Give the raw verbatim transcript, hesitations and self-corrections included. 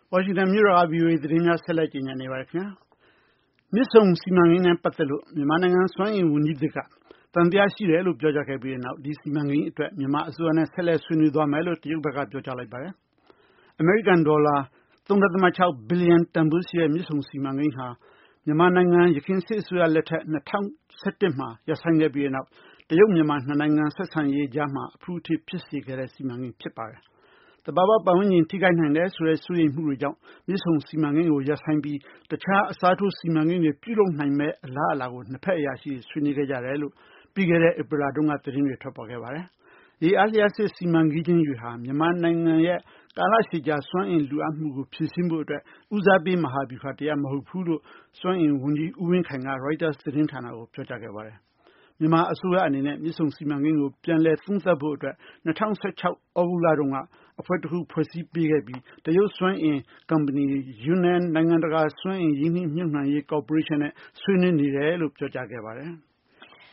ဝါရှင်တန်မြို့တော်က ဗွီအိုအေသတင်းများဆက်လက်ကြေညာနေပါတယ်ခင်ဗျာ။မြစ်ဆုံစီမံကိန်းနဲ့ပတ်သက်လို့မြန်မာနိုင်ငံစွမ်းအင်ဝန်ကြီးသစ်ကသံသယရှိတယ်လို့ပြောကြားခဲ့ပြီးတဲ့နောက်ဒီစီမံကိန်းအတွက်မြန်မာအစိုးရနဲ့ဆက်လက်ဆွေးနွေးသွားမယ်လို့တရုတ်ဘက်ကပြောကြားလိုက်ပါတယ်။အမေရိကန်ဒေါ်လာ သုံးဒသမခြောက် ဘီလီယံတန်ဖိုးရှိတဲ့မြစ်ဆုံစီမံကိန်းဟာမြန်မာနိုင်ငံယခင်စစ်အစိုးရလက်ထက်၂၀၁၁မှာရပ်ဆိုင်းခဲ့ပြီးတဲ့နောက်တရုတ်မြန်မာနှစ်နိုင်ငံဆက်ဆံရေးကြားမှာအဖူးအထစ်ဖြစ်စေခဲ့တဲ့စီမံကိန်းဖြစ်ပါတယ်။သဘာဝပတ်ဝန်းကျင်ထိခိုက်နိုင်တယ်ဆိုတဲ့စိုးရိမ်မှုတွေကြောင့်မြစ်ဆုံစီမံကိန်းကိုရပ်ဆိုင်းပြီးတခြားအစားထိုးစီမံကိန်းတွေပြုလုပ်နိုင်မဲ့အလားအလာကိုနှစ်ဖက်အရာရှိဆွေးနွေးခဲ့ကြတယ်လို့ပြီးခဲ့တဲ့ဧပြီလတုန်းကသတင်းတွေထွက်ပေါ်ခဲ့ပါတယ်။ရေအားလျှပ်စစ်စီမံကိန်းတွေဟာမြန်မာနိုင်ငံရဲ့ကာလရှည်ကြာစွမ်းအင်လိုအပ်မှုကိုဖြည့်ဆည်းဖို့အတွက်ဦးစားပေးမဟာဗျူဟာတရားမဟုတ်ဘူးလို့စွမ်းအင်ဝန်ကြီးဦးဝင်းခိုင်က Reuters သတင်းဌာနကိုပြောကြားခဲ့ပါတယ်။မြန်မာအစိုးရအနေနဲ့မြစ်ဆုံစီမံကိန်းကိုပြန်လည်သုံးသပ်ဖို့အတွက်၂၀၁၆ဩဂုတ်လတုန်းကအဖွဲ့တစ်ခုဖွဲ့စည်းပေးခဲ့ပြီးတရုတ်စွမ်းအင်ကုမ္ပဏီ Yunnan နိုင်ငံတကာစွမ်းအင်ရင်းနှီးမြှုပ်နှံရေးကော်ပိုရေးရှင်းနဲ့ဆွေးနွေးနေတယ်လို့ပြောကြားခဲ့ပါတယ်။